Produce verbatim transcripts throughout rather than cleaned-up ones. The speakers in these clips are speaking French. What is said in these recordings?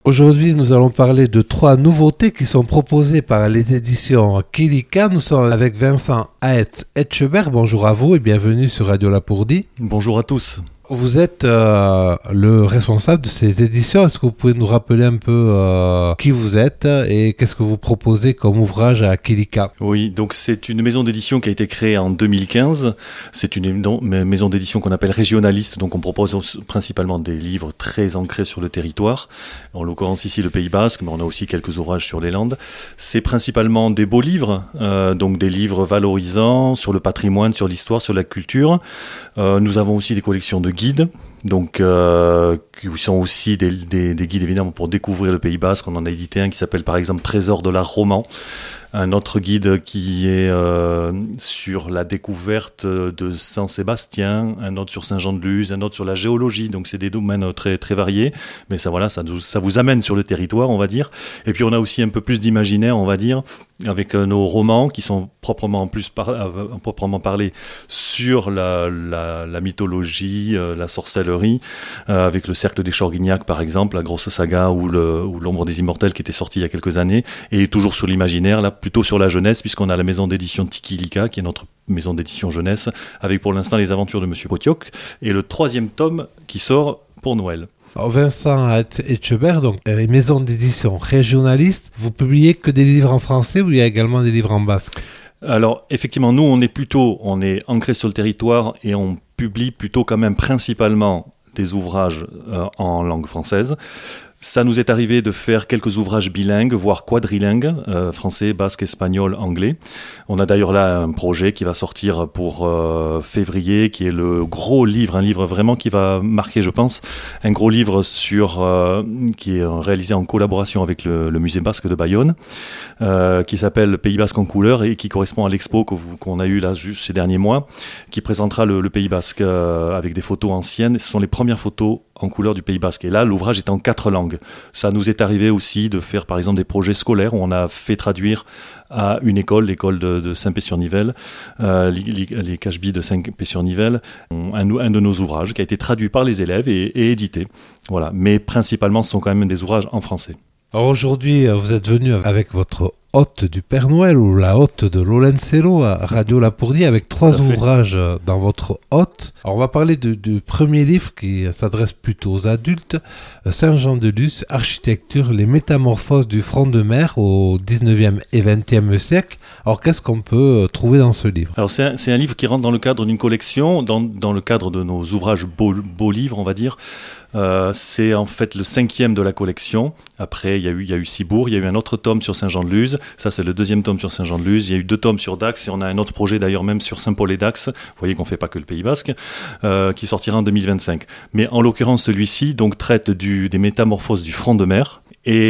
Aujourd'hui, nous allons parler de trois nouveautés qui sont proposées par les éditions Kilika. Nous sommes avec Vincent Aetz-Etchebert. Bonjour à vous et bienvenue sur Radio Lapourdie. Bonjour à tous. Vous êtes euh, le responsable de ces éditions. Est-ce que vous pouvez nous rappeler un peu euh, qui vous êtes et qu'est-ce que vous proposez comme ouvrage à Kilika? Oui, donc c'est une maison d'édition qui a été créée en deux mille quinze. C'est une maison d'édition qu'on appelle régionaliste, donc on propose principalement des livres très ancrés sur le territoire. En l'occurrence ici le Pays Basque, mais on a aussi quelques ouvrages sur les Landes. C'est principalement des beaux livres, euh, donc des livres valorisants sur le patrimoine, sur l'histoire, sur la culture. Euh, nous avons aussi des collections de guides, donc euh, qui sont aussi des, des, des guides évidemment pour découvrir le Pays Basque. On en a édité un qui s'appelle par exemple Trésor de l'art roman, un autre guide qui est euh, sur la découverte de Saint-Sébastien, un autre sur Saint-Jean-de-Luz, un autre sur la géologie. Donc c'est des domaines très très variés, mais ça voilà, ça, ça vous amène sur le territoire, on va dire. Et puis on a aussi un peu plus d'imaginaire, on va dire, avec nos romans qui sont proprement plus par, euh, proprement parlé sur la, la, la mythologie, euh, la sorcellerie, euh, avec le Cercle des Chorguignac par exemple, la grosse saga, ou, le, ou l'Ombre des Immortels qui était sorti il y a quelques années, et toujours sur l'imaginaire, là plutôt sur la jeunesse, puisqu'on a la maison d'édition Tikilika, qui est notre maison d'édition jeunesse, avec pour l'instant les aventures de Monsieur Potioc, et le troisième tome qui sort pour Noël. Alors Vincent Etchebert, donc euh, maison d'édition régionaliste, vous publiez que des livres en français ou il y a également des livres en basque? Alors effectivement, nous on est plutôt, on est ancré sur le territoire et on publie plutôt quand même principalement des ouvrages euh, en langue française. Ça nous est arrivé de faire quelques ouvrages bilingues, voire quadrilingues, euh, français, basque, espagnol, anglais. On a d'ailleurs là un projet qui va sortir pour euh, février, qui est le gros livre, un livre vraiment qui va marquer, je pense, un gros livre sur euh, qui est réalisé en collaboration avec le, le musée basque de Bayonne, euh, qui s'appelle Pays Basque en couleur et qui correspond à l'expo que vous, qu'on a eu là juste ces derniers mois, qui présentera le, le Pays Basque euh, avec des photos anciennes. Ce sont les premières photos en couleur du Pays Basque. Et là, l'ouvrage est en quatre langues. Ça nous est arrivé aussi de faire, par exemple, des projets scolaires où on a fait traduire à une école, l'école de, de Saint-Pé-sur-Nivelle, euh, les, les K H B de Saint-Pé-sur-Nivelle, un, un de nos ouvrages qui a été traduit par les élèves et, et édité. Voilà. Mais principalement, ce sont quand même des ouvrages en français. Alors aujourd'hui, vous êtes venu avec votre hôte du Père Noël ou la hôte de Lolencello à Radio Lapourdie avec trois ouvrages dans votre hôte. Alors on va parler de, du premier livre qui s'adresse plutôt aux adultes, Saint-Jean-de-Luz, Architecture, les métamorphoses du front de mer au dix-neuvième et vingtième siècle. Alors qu'est-ce qu'on peut trouver dans ce livre? Alors c'est un, c'est un livre qui rentre dans le cadre d'une collection, dans, dans le cadre de nos ouvrages beaux, beaux livres, on va dire. Euh, c'est en fait le cinquième de la collection. Après, il y a eu, il y a eu Cibourg, il y a eu un autre tome sur Saint-Jean-de-Luz. Ça, c'est le deuxième tome sur Saint-Jean-de-Luz. Il y a eu deux tomes sur Dax et on a un autre projet d'ailleurs même sur Saint-Paul et Dax. Vous voyez qu'on ne fait pas que le Pays Basque, euh, qui sortira en deux mille vingt-cinq. Mais en l'occurrence, celui-ci donc traite du, des métamorphoses du front de mer.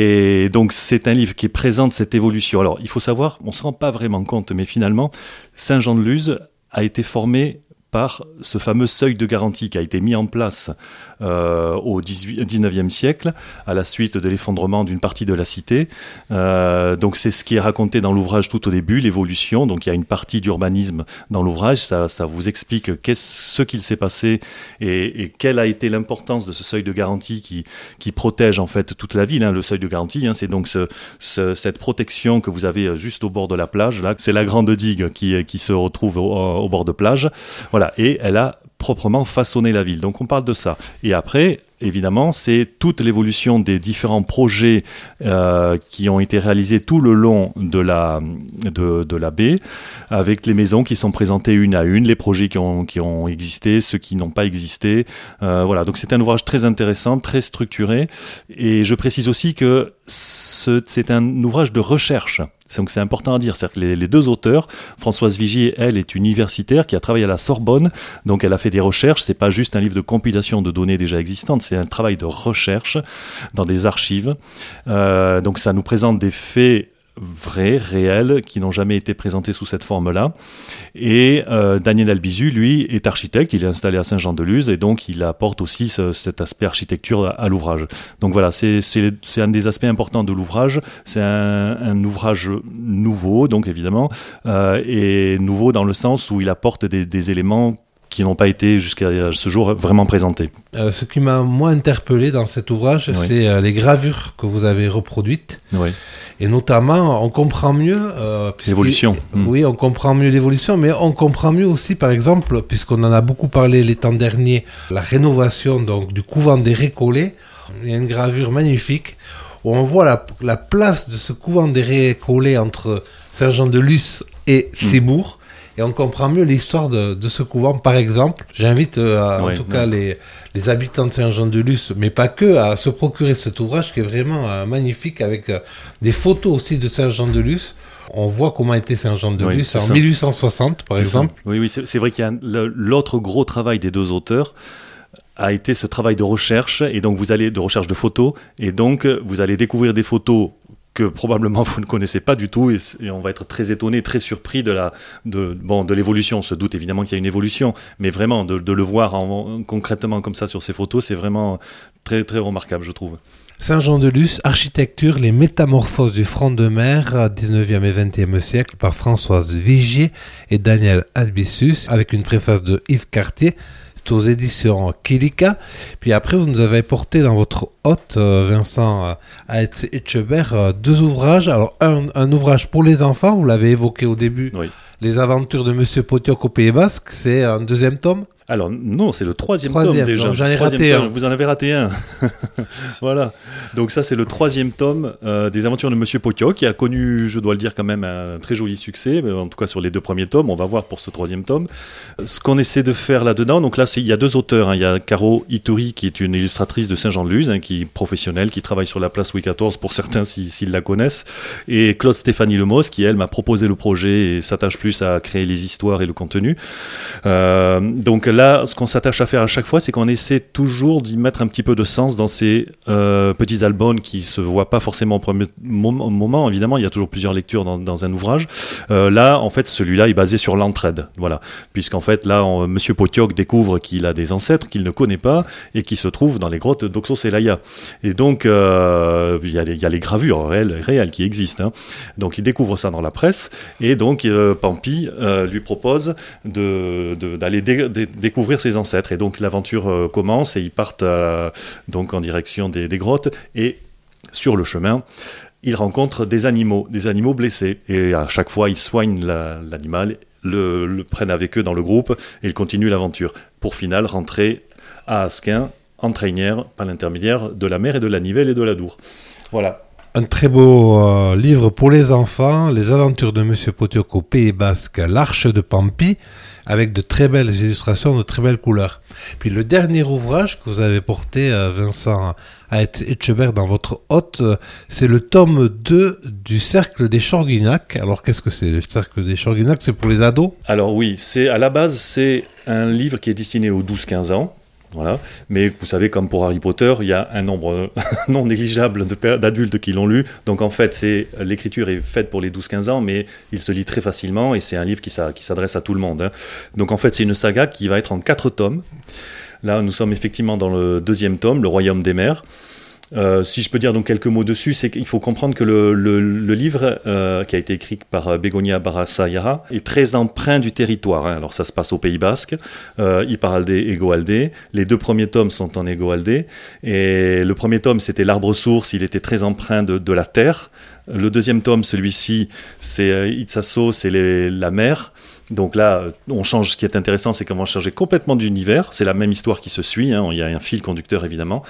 Et donc, c'est un livre qui présente cette évolution. Alors, il faut savoir, on ne se rend pas vraiment compte, mais finalement, Saint-Jean-de-Luz a été formé par ce fameux seuil de garantie qui a été mis en place euh, au dix-neuvième siècle, à la suite de l'effondrement d'une partie de la cité. Euh, donc c'est ce qui est raconté dans l'ouvrage tout au début, l'évolution. Donc il y a une partie d'urbanisme dans l'ouvrage, ça, ça vous explique qu'est-ce, ce qu'il s'est passé et, et quelle a été l'importance de ce seuil de garantie qui, qui protège en fait toute la ville. Hein. Le seuil de garantie, hein, c'est donc ce, ce, cette protection que vous avez juste au bord de la plage. Là, c'est la grande digue qui, qui se retrouve au, au bord de plage. Voilà. Voilà, et elle a proprement façonné la ville. Donc on parle de ça. Et après, évidemment, c'est toute l'évolution des différents projets euh, qui ont été réalisés tout le long de la, de, de la baie, avec les maisons qui sont présentées une à une, les projets qui ont, qui ont existé, ceux qui n'ont pas existé. Euh, voilà, donc c'est un ouvrage très intéressant, très structuré. Et je précise aussi que ce, c'est un ouvrage de recherche. Donc c'est important à dire, c'est-à-dire que les, les deux auteurs, Françoise Vigier, elle, est universitaire qui a travaillé à la Sorbonne, donc elle a fait des recherches, c'est pas juste un livre de compilation de données déjà existantes, c'est un travail de recherche dans des archives, euh, donc ça nous présente des faits vrais, réels, qui n'ont jamais été présentés sous cette forme-là. Et euh, Daniel Albizu, lui, est architecte, il est installé à Saint-Jean-de-Luz, et donc il apporte aussi ce, cet aspect architecture à, à l'ouvrage. Donc voilà, c'est, c'est, c'est un des aspects importants de l'ouvrage, c'est un, un ouvrage nouveau, donc évidemment, euh, et nouveau dans le sens où il apporte des, des éléments qui n'ont pas été jusqu'à ce jour vraiment présentés. Euh, ce qui m'a moins interpellé dans cet ouvrage, oui. c'est euh, les gravures que vous avez reproduites. Oui. Et notamment, on comprend mieux... Euh, l'évolution. Mmh. Oui, on comprend mieux l'évolution, mais on comprend mieux aussi, par exemple, puisqu'on en a beaucoup parlé les temps derniers, la rénovation donc, du couvent des Récollets. Il y a une gravure magnifique où on voit la, la place de ce couvent des Récollets entre Saint-Jean-de-Luz et Ciboure. Mmh. Et on comprend mieux l'histoire de, de ce couvent. Par exemple, j'invite euh, oui, en tout oui. cas les, les habitants de Saint-Jean-de-Luz, mais pas que, à se procurer cet ouvrage qui est vraiment euh, magnifique, avec euh, des photos aussi de Saint-Jean-de-Luz. On voit comment était Saint-Jean-de-Luz oui, en ça. mille huit cent soixante, par c'est exemple. Ça. Oui, oui, c'est, c'est vrai qu'il y a un, l'autre gros travail des deux auteurs a été ce travail de recherche, et donc vous allez de recherche de photos, et donc vous allez découvrir des photos que probablement vous ne connaissez pas du tout, et, et on va être très étonné, très surpris de, la, de, bon, de l'évolution. On se doute évidemment qu'il y a une évolution, mais vraiment de, de le voir en, concrètement comme ça sur ces photos, c'est vraiment très, très remarquable, je trouve. Saint-Jean-de-Luz, architecture, les métamorphoses du front de mer, dix-neuvième et vingtième siècle, par Françoise Vigier et Daniel Albissus, avec une préface de Yves Cartier. C'est aux éditions Kilika. Puis après, vous nous avez porté dans votre hôte, Vincent Aetz-Etchebert, deux ouvrages. Alors, un, un ouvrage pour les enfants, vous l'avez évoqué au début, oui. Les aventures de Monsieur Potioc au Pays Basque, c'est un deuxième tome. Alors non, c'est le troisième, troisième tome déjà. Donc j'en ai troisième raté tome. un. Vous en avez raté un. Voilà. Donc ça, c'est le troisième tome euh, des aventures de Monsieur Potioc, qui a connu, je dois le dire quand même, un très joli succès, mais en tout cas sur les deux premiers tomes. On va voir pour ce troisième tome. Ce qu'on essaie de faire là-dedans, donc là, c'est, il y a deux auteurs. Hein. Il y a Caro Ituri, qui est une illustratrice de Saint-Jean-de-Luz, hein, qui est professionnelle, qui travaille sur la place Louis quatorze, pour certains s'ils, s'ils la connaissent. Et Claude Stéphanie Lemos, qui, elle, m'a proposé le projet et s'attache plus à créer les histoires et le contenu. Euh, donc là, ce qu'on s'attache à faire à chaque fois, c'est qu'on essaie toujours d'y mettre un petit peu de sens dans ces euh, petits albums qui se voient pas forcément au premier moment. Évidemment, il y a toujours plusieurs lectures dans, dans un ouvrage. Euh, là, en fait, celui-là est basé sur l'entraide. Voilà. Puisqu'en fait, là, on, Monsieur Potioc découvre qu'il a des ancêtres qu'il ne connaît pas et qui se trouvent dans les grottes d'Oxo-Celaya. Et donc, euh, il y a les, il y a les gravures réelles, réelles qui existent. Hein. Donc, il découvre ça dans la presse. Et donc, euh, Pampi euh, lui propose de, de, d'aller dé, dé, découvrir ses ancêtres. Et donc l'aventure euh, commence et ils partent euh, donc en direction des, des grottes, et sur le chemin ils rencontrent des animaux, des animaux blessés, et à chaque fois ils soignent la, l'animal, le, le prennent avec eux dans le groupe et ils continuent l'aventure pour final rentrer à Asquin en trainière par l'intermédiaire de la mer et de la Nivelle et de la Dour. Voilà. Un très beau euh, livre pour les enfants, Les aventures de Monsieur Potioc au Pays Basque, l'Arche de Pampi, avec de très belles illustrations, de très belles couleurs. Puis le dernier ouvrage que vous avez porté, euh, Vincent Aetz-Etchebert, dans votre hôte, euh, c'est le tome deux du Cercle des Chorguignac. Alors qu'est-ce que c'est le Cercle des Chorguignac? C'est pour les ados? Alors oui, c'est, à la base, c'est un livre qui est destiné aux douze quinze ans. Voilà. Mais vous savez, comme pour Harry Potter, il y a un nombre non négligeable de pères, d'adultes qui l'ont lu. Donc en fait, c'est, l'écriture est faite pour les douze quinze ans, mais il se lit très facilement et c'est un livre qui, qui s'adresse à tout le monde. Hein. Donc en fait, c'est une saga qui va être en quatre tomes. Là, nous sommes effectivement dans le deuxième tome, Le Royaume des Mers. Euh, si je peux dire donc quelques mots dessus, c'est qu'il faut comprendre que le, le, le livre euh, qui a été écrit par Begoña Barraza-Yara est très empreint du territoire. Hein. Alors ça se passe au Pays Basque, euh, Iparralde et Goalde. Les deux premiers tomes sont en Egoalde. Et le premier tome, c'était l'arbre source, il était très empreint de, de la terre. Le deuxième tome, celui-ci, c'est euh, Itsaso, c'est les, la mer. Donc là, on change. Ce qui est intéressant, c'est qu'on va changer complètement d'univers. C'est la même histoire qui se suit. Hein. Il y a un fil conducteur, évidemment.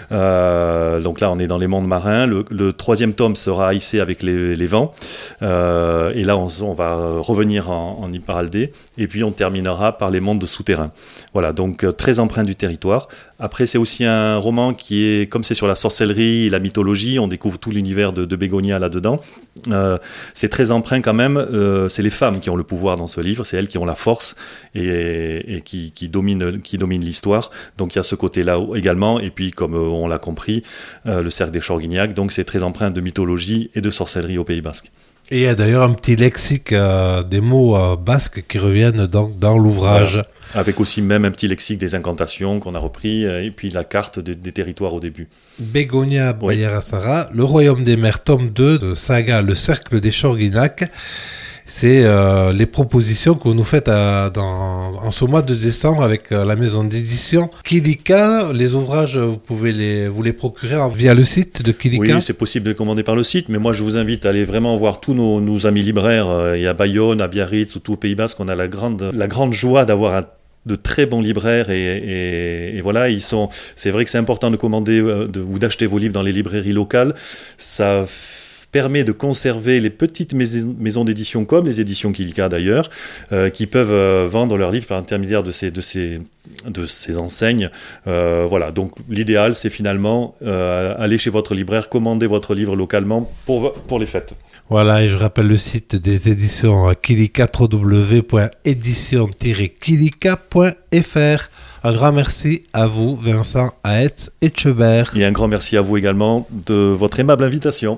Euh, donc là, on est dans les mondes marins. Le, le troisième tome sera hissé avec les, les vents. Euh, et là, on, on va revenir en, en Iparralde. Et puis, on terminera par les mondes souterrains. Voilà, donc très empreint du territoire. Après, c'est aussi un roman qui est, comme c'est sur la sorcellerie et la mythologie, on découvre tout l'univers de, de Begoña là-dedans. Euh, c'est très empreint quand même. Euh, c'est les femmes qui ont le pouvoir dans ce livre. C'est elles qui ont la force et, et qui, qui, dominent, qui dominent l'histoire. Donc il y a ce côté-là également. Et puis, comme on l'a compris, euh, le Cercle des Chorguignac. Donc c'est très empreint de mythologie et de sorcellerie au Pays Basque. Et il y a d'ailleurs un petit lexique euh, des mots euh, basques qui reviennent dans, dans l'ouvrage. Voilà. Avec aussi même un petit lexique des incantations qu'on a repris, euh, et puis la carte de, des territoires au début. Begoña Barraza-Yara, Le Royaume des Mers, tome deux de saga Le Cercle des Chorguignac. c'est euh, les propositions que vous nous faites à, dans, en ce mois de décembre avec euh, la maison d'édition Kilika. Les ouvrages, vous pouvez les, vous les procurer en, via le site de Kilika. Oui, c'est possible de les commander par le site, mais moi je vous invite à aller vraiment voir tous nos, nos amis libraires. Euh, et à Bayonne, à Biarritz ou tout au Pays Basque, on a la grande, la grande joie d'avoir un de très bons libraires et, et, et voilà, ils sont. C'est vrai que c'est important de commander euh, de, ou d'acheter vos livres dans les librairies locales. Ça f- permet de conserver les petites maisons, maisons d'édition comme les éditions Kilika d'ailleurs, euh, qui peuvent euh, vendre leurs livres par l'intermédiaire de ces, de ces, de ces enseignes. Euh, voilà, donc l'idéal c'est finalement euh, aller chez votre libraire, commander votre livre localement pour, pour les fêtes. Voilà, et je rappelle le site des éditions Kilika, w w w point édition tiret kilika point f r. Un grand merci à vous, Vincent Aetz Etchebert. Et un grand merci à vous également de votre aimable invitation.